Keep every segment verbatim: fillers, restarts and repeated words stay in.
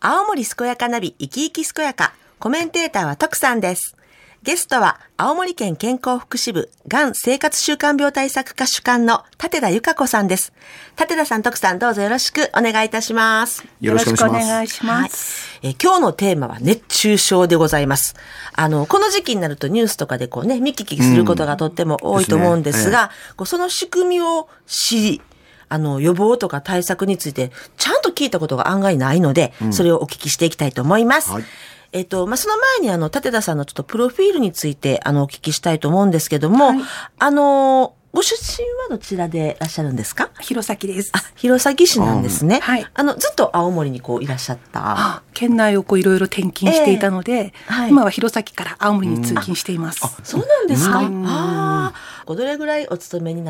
青森健やかナビ生き生き健やか、コメンテーターは徳さんです。ゲストは青森県健康福祉部がん生活習慣病対策課主幹の立田由香子さんです。立田さん、徳さん、どうぞよろしくお願いいたします。 よろしくお願いします。 はい、え今日のテーマは熱中症でございます。あのこの時期になるとニュースとかでこうね見聞きすることがとっても多いと思うんですが、うんですね、こうその仕組みを知り、あの予防とか対策についてちゃんと聞いたことが案外ないので、うん、それをお聞きしていきたいと思います。はい、えっと、まあ、その前にあの、立田さんのちょっとプロフィールについてあの、お聞きしたいと思うんですけども、はい、あの、ご出身はどちらでいらっしゃるんですか？ 弘前です。 あ、弘前市なんですね。 はい。 あの、ずっと青森にこういらっしゃった。 あ、県内をこういろいろ転勤していたので、えーはい、今は弘前から青森に通勤しています。 あ、そうなんですか？ああ、どれぐらいお勤めになって？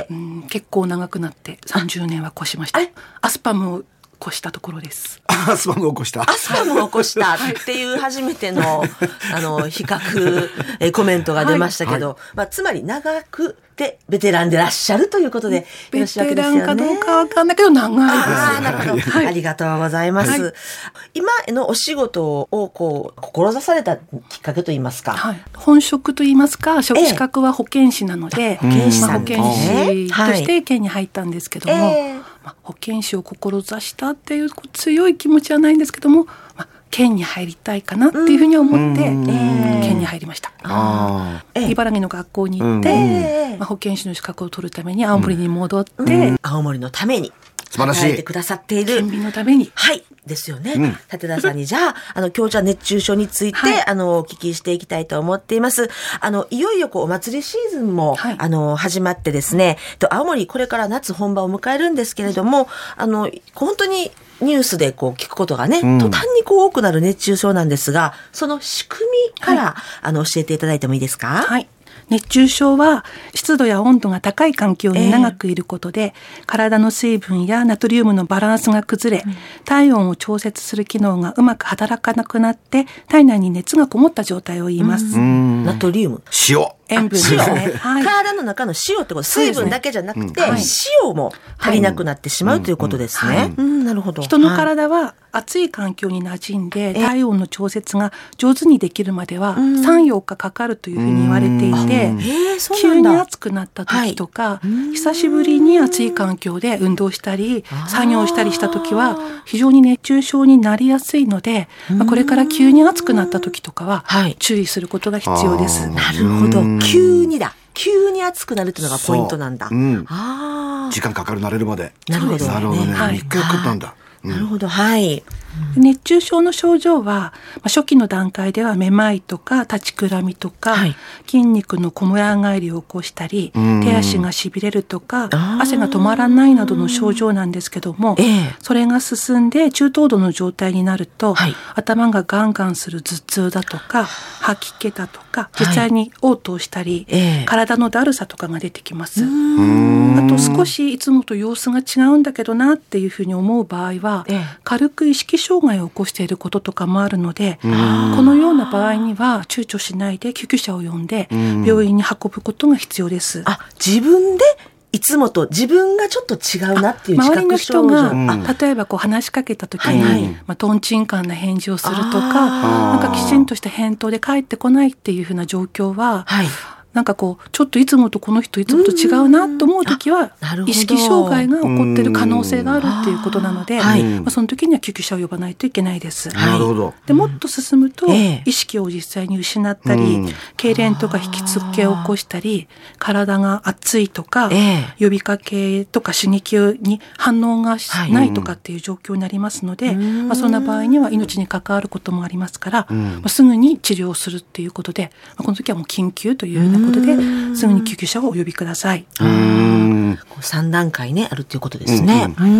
うん、結構長くなってさんじゅうねんは越しました。アスパムを越したところです。 アスパムを起こした。 アスパムを起こしたっていう初めてのあの比較えコメントが出ましたけど、はいはい、まあつまり長くでベテランでいらっしゃるということでよろしいわけですよね。 ベテランかどうかわかんないけど長いです。 ああ、なるほど、はい。ありがとうございます。はい、今のお仕事をこう志されたきっかけといいますか。 はい、本職といいますか、資格は保健師なので、 ええ、保健師さん、 まあ、保健師として県に入ったんですけども。ええ、まあ、保健師を志したっていう強い気持ちはないんですけども、まあ、県に入りたいかなっていうふうに思って、県に入りました。あ、茨城の学校に行って、まあ、保健師の資格を取るために青森に戻って、うんうん、 青森のために素晴らしい働いてくださっている県民のために、 はいですよね。うん、立田さんにじゃあ、あの今日じゃあ熱中症について、はい、あのお聞きしていきたいと思っています。あのいよいよこうお祭りシーズンも、はい、あの始まってですね、と青森これから夏本番を迎えるんですけれども、あの本当にニュースでこう聞くことがね、うん、途端にこう多くなる熱中症なんですが、その仕組みから、はい、あの教えていただいてもいいですか？ はい。熱中症は湿度や温度が高い環境に長くいることで、えー、体の水分やナトリウムのバランスが崩れ、うん、体温を調節する機能がうまく働かなくなって体内に熱がこもった状態を言います。 ナトリウム、 塩、 塩分ですね、 はい、体の中の塩ってこと、水分だけじゃなくて、ね、うん、塩も足りなくなってしまう、はい、ということですね、はい、うん、なるほど。 人の体は暑い環境に馴染んで、体温の調節が上手にできるまではさん、よっかかかるというふうに言われていて、急に暑くなった時とか、はい、久しぶりに暑い環境で運動したり作業したりした時は非常に熱中症になりやすいので、まあ、これから急に暑くなった時とかは注意することが必要です。 なるほど、急にだ、急に暑くなるっていうのがポイントなんだ。 うん、あ、時間かかる、慣れるまで。 なるほど、 なるほどね、 はい、 みっかかかったんだ。 なるほど、はい。 熱中症の症状は初期の段階ではめまいとか立ちくらみとか、はい、筋肉のこむら返りを起こしたり、手足がしびれるとか汗が止まらないなどの症状なんですけども、ええ、それが進んで中等度の状態になると、はい、頭がガンガンする頭痛だとか吐き気だとか、実際に嘔吐したり、はい、体のだるさとかが出てきます。あと少しいつもと様子が違うんだけどなっていうふうに思う場合は、ええ、軽く意識障害を起こしていることとかもあるので、このような場合には躊躇しないで救急車を呼んで病院に運ぶことが必要です。 あ、自分でいつもと自分がちょっと違うなっていう自覚症状、 周りの人が、あ、例えばこう話しかけた時に、はいはい、まあ、トンチンカンな返事をするとか、なんかきちんとした返答で返ってこないっていうふうな状況は、はい、なんかこうちょっといつもとこの人いつもと違うなと思うときは意識障害が起こっている可能性があるっていうことなので、はい、まあ、その時には救急車を呼ばないといけないです。 なるほど。 でもっと進むと、えー、意識を実際に失ったり、痙攣とか引きつけを起こしたり、体が熱いとか、えー、呼びかけとか刺激に反応がないとかっていう状況になりますので、はい、まあ、そんな場合には命に関わることもありますから、まあ、すぐに治療するっていうことで、まあ、この時はもう緊急というようなことですぐに救急車をお呼びください。 うーん、さん段階ねあるということですね。 うんうん、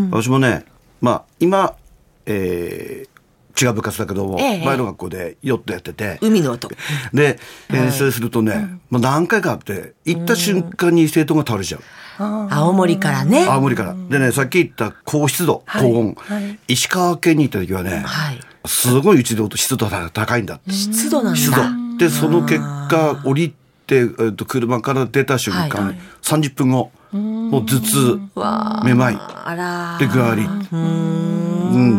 私もね、まあ、今、えー、違う部活だけども、ええ、前の学校でヨットやってて、 海の音で遠征するとね、はい、もう何回かあって行った瞬間に生徒が倒れちゃう。 青森からね。 青森からでね、さっき言った高湿度、はい、高温、はい、石川県に行った時はね、はい、すごい湿度と湿度が高いんだ。 湿度なんだ。 湿度でその結果降りて、えー、と車から出た瞬間、はい、さんじゅっぷんごもう頭痛、めまいで具合悪い。うん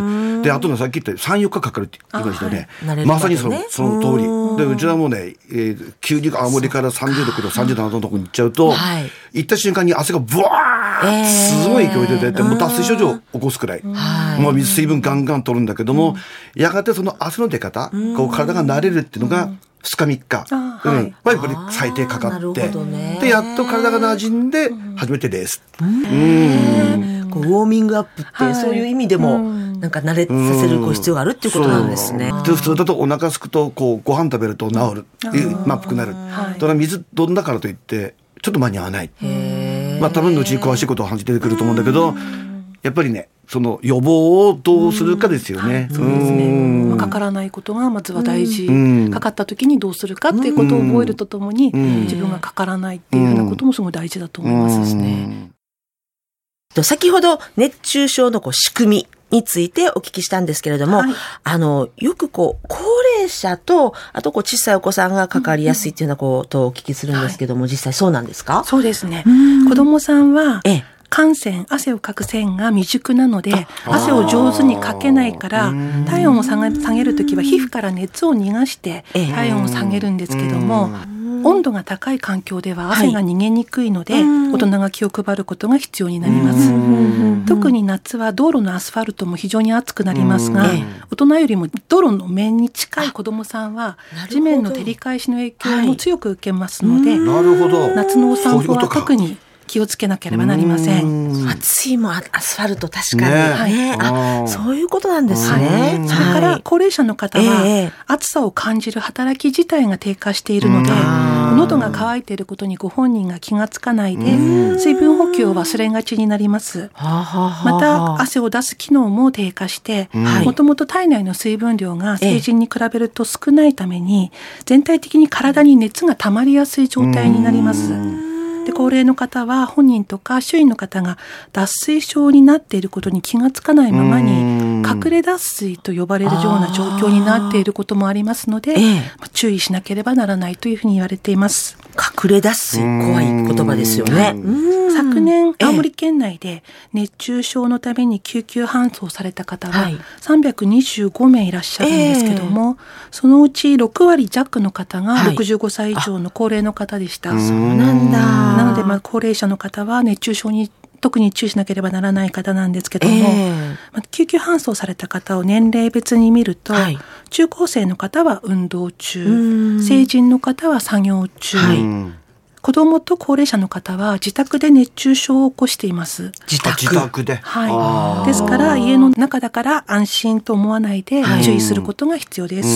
で、あとのさっき言ったさん、よっかかかるって言いましたよね。 はい、 まさにその、その通り。で、うちはもうね、えー、急に青森からさんじゅうどくど、さんじゅうななどのとこに行っちゃうと、はい、行った瞬間に汗がブワーってすごい勢いで出て、もう脱水症状を起こすくらい。はい、もう水、水分ガンガン取るんだけども、うん、やがてその汗の出方、こう体が慣れるっていうのが、ふつかみっか、うん、はい、まあ、やっぱり最低かかって、ね、で、やっと体が馴染んで、初めてレース。うんうん、こうウォーミングアップって、はい、そういう意味でも、なんか慣れさせるこう必要があるっていうことなんですね。 で、普通だとお腹すくと、こう、ご飯食べると治る。満腹になる。だから水飲んだからといって、ちょっと間に合わない。まあ、多分のうちに詳しいことを話してくると思うんだけど、やっぱりね、その予防をどうするかですよね。 そうですね。まあ、かからないことがまずは大事。かかった時にどうするかっていうことを覚えるとともに、自分がかからないっていうふうなこともすごい大事だと思いますですね。 先ほど熱中症のこう仕組みについてお聞きしたんですけれども、はい、あの、よくこう、高齢者と、あとこう、小さいお子さんがかかりやすいっていうようなことをお聞きするんですけども、はい、実際そうなんですか？ そうですね。子供さんは、ええ、汗腺、汗をかく線が未熟なので、汗を上手にかけないから、体温を下げ、下げるときは皮膚から熱を逃がして体温を下げるんですけども、温度が高い環境では汗が逃げにくいので、はい、大人が気を配ることが必要になります。特に夏は道路のアスファルトも非常に暑くなりますが、大人よりも道路の面に近い子どもさんは地面の照り返しの影響も強く受けますので、 なるほど、 夏のお散歩は特に気をつけなければなりません。 暑いもアスファルト確かに、ね、あ、そういうことなんですね。 それから高齢者の方は暑さを感じる働き自体が低下しているので、喉が渇いていることにご本人が気がつかないで水分補給を忘れがちになります。また汗を出す機能も低下して、もともと体内の水分量が成人に比べると少ないために全体的に体に熱が溜まりやすい状態になります。で、高齢の方は本人とか周囲の方が脱水症になっていることに気がつかないままに隠れ脱水と呼ばれるような状況になっていることもありますので、ええ、注意しなければならないというふうに言われています。 隠れ脱水、怖い言葉ですよね。 昨年青森県内で熱中症のために救急搬送された方はさんびゃくにじゅうごめいいらっしゃるんですけども、ええ、そのうちろくわり弱の方がろくじゅうごさい以上の高齢の方でした。 そうなんだ。 なので、まあ、高齢者の方は熱中症に特に注意しなければならない方なんですけども、えーまあ、救急搬送された方を年齢別に見ると、はい、中高生の方は運動中、成人の方は作業中、はい、子どもと高齢者の方は自宅で熱中症を起こしています。 自宅、自宅で、 はい、ですから家の中だから安心と思わないで注意することが必要です。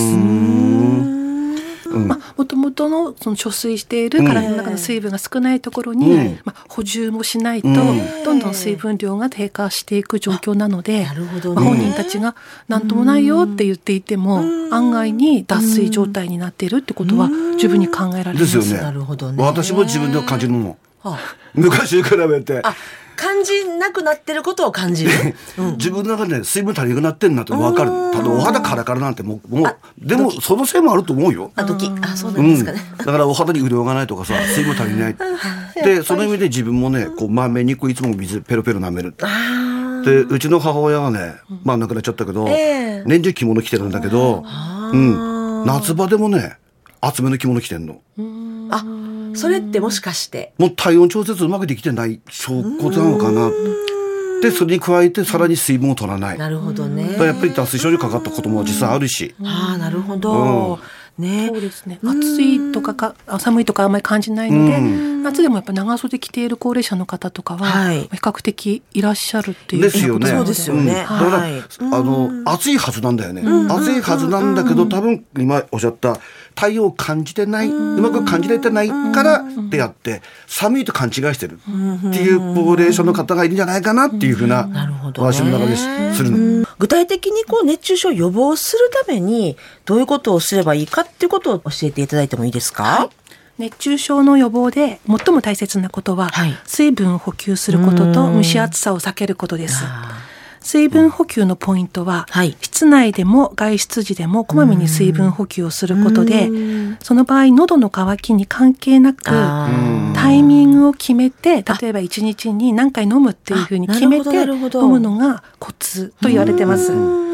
まあ、もともとのその貯水している体の中の水分が少ないところに、うんまあ、補充もしないと、うん、どんどん水分量が低下していく状況なので、なるほどね、まあ、本人たちが何ともないよって言っていても、案外に脱水状態になっているってことは十分に考えられます。 ですよね。 なるほどね。 私も自分で感じるもの、はあ、昔に比べてあ感じなくなってることを感じる、 うん、自分の中で、ね、水分足りなくなってんなって分かる。ただお肌カラカラなんてもう、もうでもそのせいもあると思うよ。 あ、時あそうなんですかね、 うん、だからお肌に潤がないとかさ、水分足りないで、その意味で自分もね、こうまめにいつも水ペロペロ舐める。で、うちの母親はね、まあ亡くなっちゃったけど、えー、年中着物着てるんだけど、うん、夏場でもね厚めの着物着てんの。 あ、それってもしかしてもう体温調節うまくできてない証拠なのかな。で、それに加えてさらに水分を取らない。 なるほどね。 やっぱり脱水症状かかったことも実際あるし。 ああ、なるほど。うん、ね、 そうですね。暑いとかか寒いとかあんまり感じないので、うん、夏でもやっぱ長袖着ている高齢者の方とかは、はい、比較的いらっしゃるっていうですよね。 そうですよね。うん、だから、はい、あの暑いはずなんだよね。うん、暑いはずなんだけど、多分今おっしゃった太陽を感じてない、うまく感じられてないからであって、寒いと勘違いしてるっていう高齢者の方がいるんじゃないかなっていうふうな私の中でするの。 具体的にこう熱中症を予防するためにどういうことをすればいいかっていうことを教えていただいてもいいですか？はい、 熱中症の予防で最も大切なことは、はい、水分を補給することと蒸し暑さを避けることです。水分補給のポイントは、はい、室内でも外出時でもこまめに水分補給をすることで、その場合喉の渇きに関係なくタイミングを決めて、例えばいちにちに何回飲むっていうふうに決めて飲むのがコツと言われてます。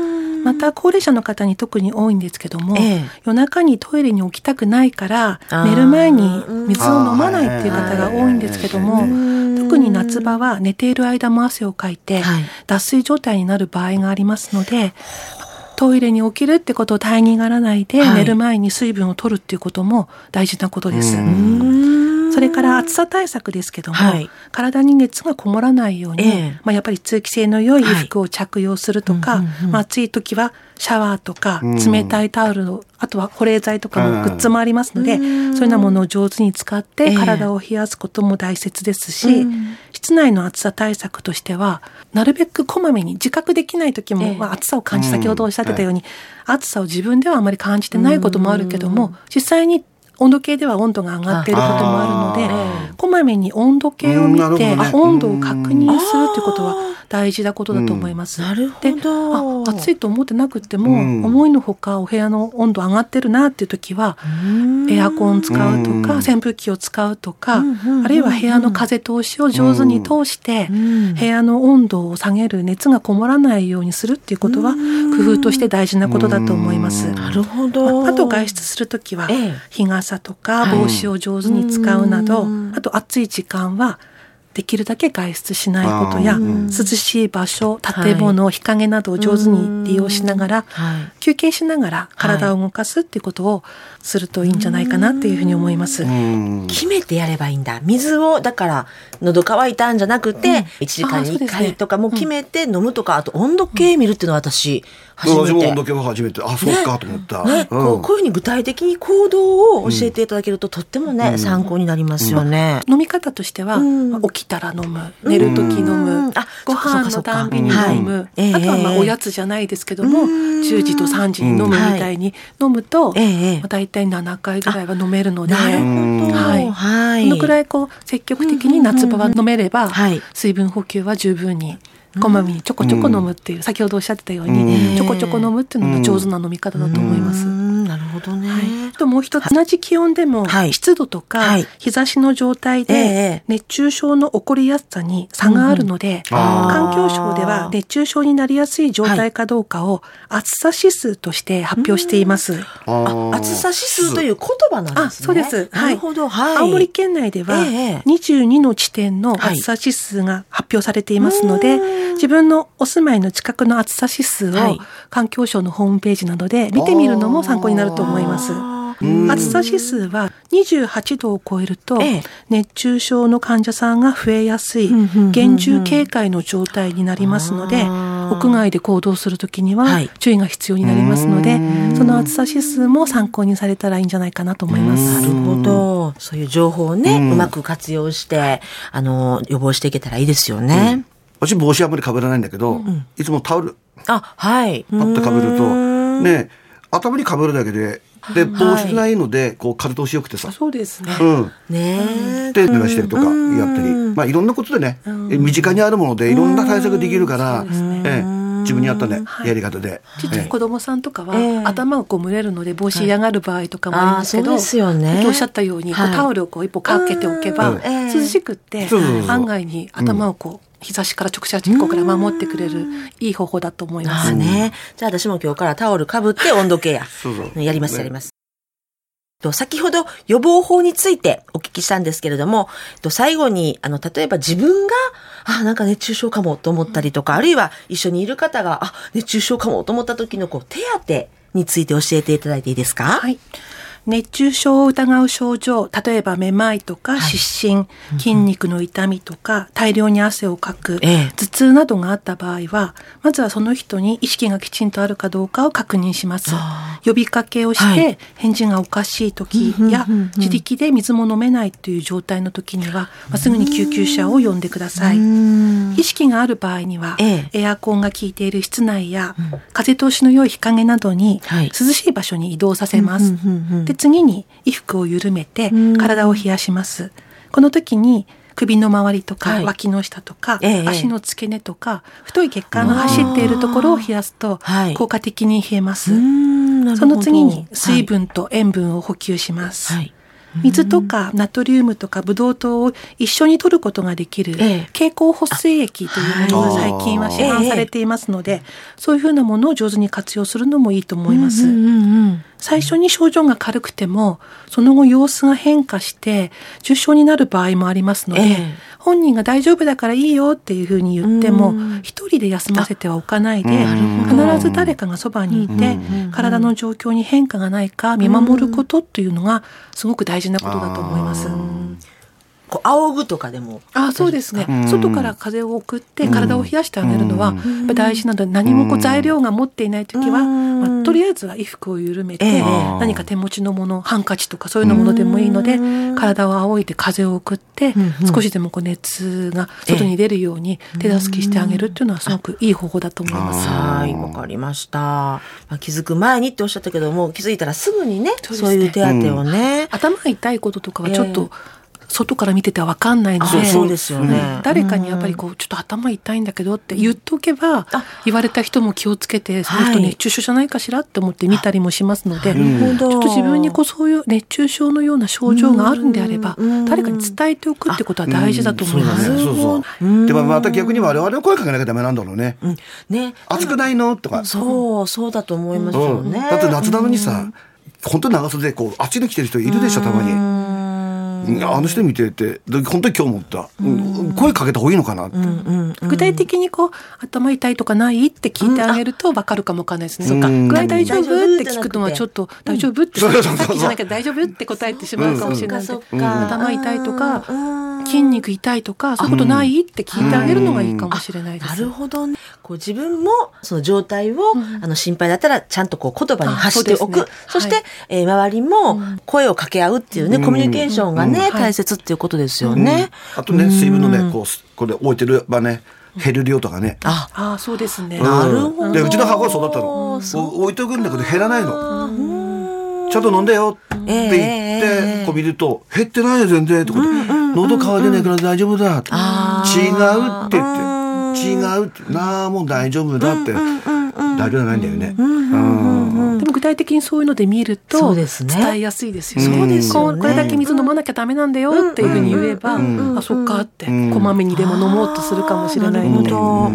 また高齢者の方に特に多いんですけども、ええ、夜中にトイレに起きたくないから寝る前に水を飲まないっていう方が多いんですけども、特に夏場は寝ている間も汗をかいて脱水状態になる場合がありますので、トイレに起きるってことを大にがらないで、はい、寝る前に水分を取るっていうことも大事なことです。それから暑さ対策ですけども、はい、体に熱がこもらないように、えーまあ、やっぱり通気性の良い衣服を着用するとか、はいうんうんうんまあ、暑い時はシャワーとか冷たいタオルを、あとは保冷剤とかのグッズもありますので、そういうようなものを上手に使って体を冷やすことも大切ですし、えー、室内の暑さ対策としてはなるべくこまめに自覚できない時も、えーまあ、暑さを感じ先ほどおっしゃってたように、うん、暑さを自分ではあまり感じてないこともあるけども、実際に温度計では温度が上がっていることもあるので、こまめに温度計を見て、ね、温度を確認するということは大事なことだと思います。 なるほど。 で、あ、暑いと思ってなくても、うん、思いのほかお部屋の温度上がってるなっていう時は、エアコン使うとか、扇風機を使うとか、あるいは部屋の風通しを上手に通して、部屋の温度を下げる、熱がこもらないようにするっていうことは、工夫として大事なことだと思います。 なるほど。 あと外出するときは、日傘とか帽子を上手に使うなど、はい、あと暑い時間はできるだけ外出しないことや、涼しい場所、建物、はい、日陰などを上手に利用しながら、はい、休憩しながら体を動かすっていうことをするといいんじゃないかなっていうふうに思います。 決めてやればいいんだ。水をだから喉乾いたんじゃなくて、うん、いちじかんにいっかいとかも決めて飲むとか、あと温度計見るっていうのは私初めて、 私も温度計は初めて、あ、そうかと思った、 ねね、うん、こう、こういうふうに具体的に行動を教えていただけると、うん、とってもね、うん、参考になりますよね。 うん、飲み方としては、うん、起きたら飲む、寝るとき飲む、うん、あ、ご飯のたんびに飲む、はい、あとはまあおやつじゃないですけども、うん、じゅうじとさんじに飲むみたいに飲むと、うんはいまあ、だいたいななかいぐらいは飲めるので、 なるほど、 はいはい、このくらいこう積極的に夏場は飲めれば、うんうんうん、水分補給は十分にこまめにちょこちょこ飲むっていう、うん、先ほどおっしゃってたように、うん、ちょこちょこ飲むっていうのが上手な飲み方だと思います。 うんうん、なるほどね。はい、 あともう一つ、同じ気温でも湿度とか日差しの状態で熱中症の起こりやすさに差があるので、うんうん、環境省では熱中症になりやすい状態かどうかを暑さ指数として発表しています。うん、 あ、暑さ指数という言葉なんですね。 あ、そうです。 なるほど。はい、 青森県内ではにじゅうにの地点の暑さ指数が発表されていますので、はい、自分のお住まいの近くの暑さ指数を環境省のホームページなどで見てみるのも参考になると思います。暑さ指数はにじゅうはちどを超えると熱中症の患者さんが増えやすい厳重警戒の状態になりますので、屋外で行動するときには注意が必要になりますので、その暑さ指数も参考にされたらいいんじゃないかなと思います。 なるほど。そういう情報をね、うまく活用してあの予防していけたらいいですよね。うん、 私帽子あんまり被らないんだけど、うん、いつもタオルあ、はい、 パッと被るとね、頭に被るだけでで帽子ないので、はい、こう風通しよくてさ、 そうですね、 うん、 ねで濡らしてるとかやったり、まあいろんなことでね、身近にあるものでいろんな対策できるから、ねええ、自分に合ったね、はい、やり方で、 ちっちゃい子供さんとかは、ええ、頭がこう蒸れるので帽子嫌がる場合とかもありますけど、 はい、そうですよね、 おっしゃったように、はい、こうタオルをこう一歩かけておけば、涼しくって、案外に頭をこう、うん日差しから直射日光から守ってくれるいい方法だと思います。 あね、じゃあ私も今日からタオルかぶって温度計やそうそうやりますやります。と先ほど予防法についてお聞きしたんですけれども、と最後にあの例えば自分があなんか熱中症かもと思ったりとか、あるいは一緒にいる方があ熱中症かもと思った時のこう手当について教えていただいていいですか？ はい。熱中症を疑う症状、例えばめまいとか失神、はい、筋肉の痛みとか大量に汗をかく、ええ、頭痛などがあった場合は、まずはその人に意識がきちんとあるかどうかを確認します。呼びかけをして返事がおかしい時や、はい、自力で水も飲めないという状態の時には、まあ、すぐに救急車を呼んでください。意識がある場合には、ええ、エアコンが効いている室内や、うん、風通しの良い日陰などに、はい、涼しい場所に移動させます。で次に衣服を緩めて体を冷やします。この時に首の周りとか、はい、脇の下とか、ええ、足の付け根とか太い血管が走っているところを冷やすと効果的に冷えます。その次に水分と塩分を補給します。はい、 水とかナトリウムとかブドウ糖を一緒に摂ることができる経口補水液というものが最近は市販されていますので、そういうふうなものを上手に活用するのもいいと思います。最初に症状が軽くてもその後様子が変化して重症になる場合もありますので、ええ、本人が大丈夫だからいいよっていうふうに言っても一人で休ませてはおかないで、必ず誰かがそばにいて体の状況に変化がないか見守ることっていうのがすごく大事なことだと思います。 こう仰ぐとかでもあそうですね、外から風を送って体を冷やしてあげるのはやっぱ大事なので、何もこう材料が持っていないときは、まあ、とりあえずは衣服を緩めて、えー、何か手持ちのものハンカチとかそういうのものでもいいので体を仰いで風を送って、少しでもこう熱が外に出るように手助けしてあげるっていうのはすごくいい方法だと思います。 はい、わかりました。まあ、気づく前にっておっしゃったけども、気づいたらすぐにね、そうですね、そういう手当てをね、 うん、頭が痛いこととかはちょっと、えー外から見てては分かんないので、 そうですよね、 誰かにやっぱりこうちょっと頭痛いんだけどって言っておけば、言われた人も気をつけて、その人熱中症じゃないかしらって思って見たりもしますので、ちょっと自分にこうそういう熱中症のような症状があるんであれば誰かに伝えておくってことは大事だと思います。 そうそう。でもまた逆に我々は声かけなきゃダメなんだろうね。 うんね、 暑くないのとか。 そうそうだと思いますよね。 だって夏なのにさ、本当に長袖でこうあっちに来てる人いるでしょ、たまに。あの人見てて本当に今日思った、うん、声かけた方がいいのかなって、うんうんうん、具体的にこう頭痛いとかないって聞いてあげると分かるかもわかんないですね、うん、そうか、具合大丈夫って聞くのはちょっと大丈夫って、うん、さっきじゃなきゃ大丈夫って答えてしまうかもしれないので、うん、頭痛いとか筋肉痛いとかそういうことないって聞いてあげるのがいいかもしれないです。 なるほどね。こう自分もその状態を、うん、あの心配だったらちゃんとこう言葉に発しておく、 そ, ね、そして、はい、えー、周りも声を掛け合うっていうね、うん、コミュニケーションがね、うん、大切っていうことですよね、 うん、あとね、水分のねこうこれ置いてる場ね減る量とかね、 ああそうですね、 うん、なるほど。でうちの母はそうだったの、置いておくんだけど減らないの、うん、ちゃんと飲んでよって言って、えー、こう見ると減ってないよ全然とか、うんうん、喉乾いてないから大丈夫だ、うん、違うって言って違うってなあもう大丈夫だって、うんうんうんうん、大丈夫じゃないんだよね、うんうんうん、でも具体的にそういうので見ると伝えやすいですよね。そうですよね。これだけ水飲まなきゃダメなんだよっていうふうに言えば、うんうんうん、あそっかってこまめにでも飲もうとするかもしれないので、うん、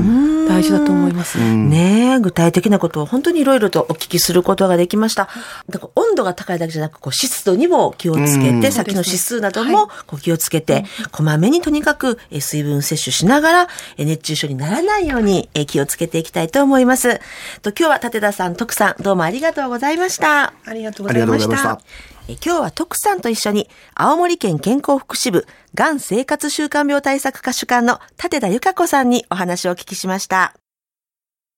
大事だと思います、うん、 ね。具体的なことを本当にいろいろとお聞きすることができました。だから温度が高いだけじゃなくこう湿度にも気をつけて、うん、さっきの指数などもこう気をつけて、はい、こまめにとにかく水分摂取しながら熱中症にならないように気をつけていきたいと思います。と今日は立田さん、徳さん、どうもありがとうございました。 ありがとうございました。 え今日は徳さんと一緒に青森県健康福祉部がん生活習慣病対策課主幹の立田由香子さんにお話をお聞きしました。